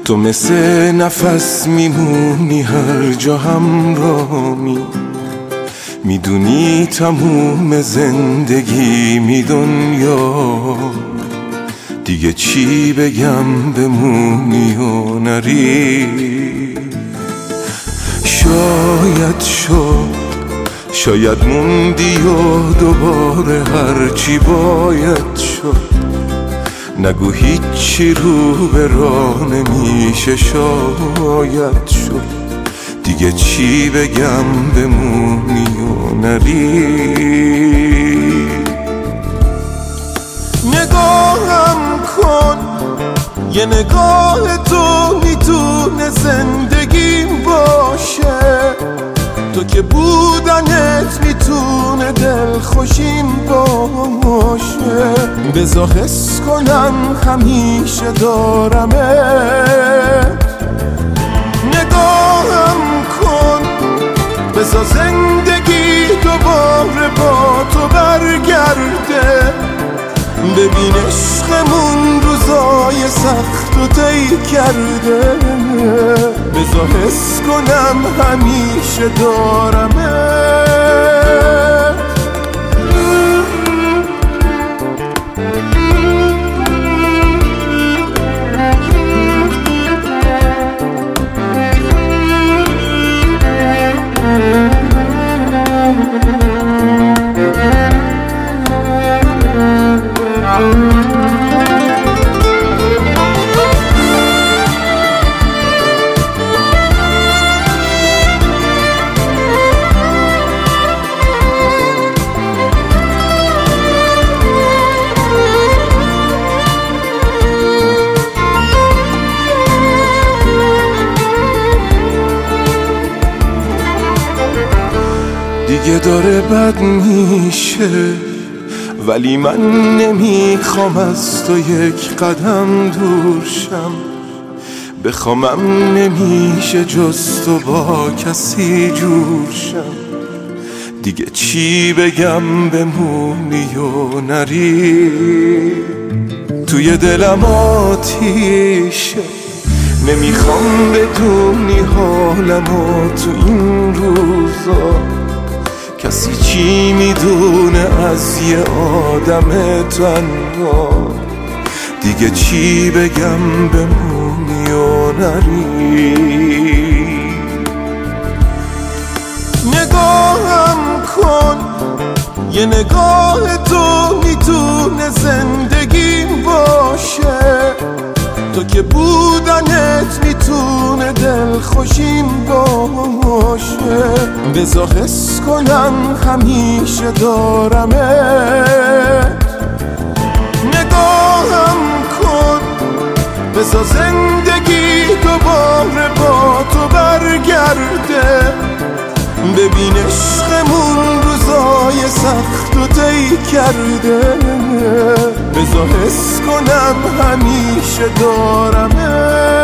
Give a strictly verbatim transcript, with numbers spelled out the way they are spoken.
تو مثل نفس میمونی هر جا همراهمی، میدونی تموم زندگی می دنیا، دیگه چی بگم بمونی و نری. شاید شد شاید موندی و دوباره هرچی باید شد، نگو هیچی رو به راه نمیشه. شاید شد دیگه چی بگم بمونی و نری. نگاهم کن یه نگاه تو میتونه زندگیم باشه، تو که بودنت میتونه دلخوشیم باشه. بذار حس کنم همیشه دارمت، نگاهم کن بذار زندگی دوباره با تو برگرده. ببین عشقمون روزای سخت و طی کرده، بذار حس کنم همیشه دارمت. دیگه داره بد میشه، ولی من نمیخوام از تو یک قدم دور شم. بخوامم نمیشه جز تو با کسی جور شم. دیگه چی بگم بمونی و نری. توی دلم آتیشه، نمیخوام بدونی حالمو تو این روزا. کسی چی میدونه از یه آدم تنها. دیگه چی بگم بمونی و نری. نگاهم کن یه نگاه تو میتونه زندگیم باشه، تو که بودنت میتونه دلخوشیم باشه. بذار حس کنم همیشه دارمت، نگاهم کن بذار زندگی دوباره با تو برگرده. ببین عشقمون روزای سخت و طی کرده، بذار حس کنم همیشه دارمت.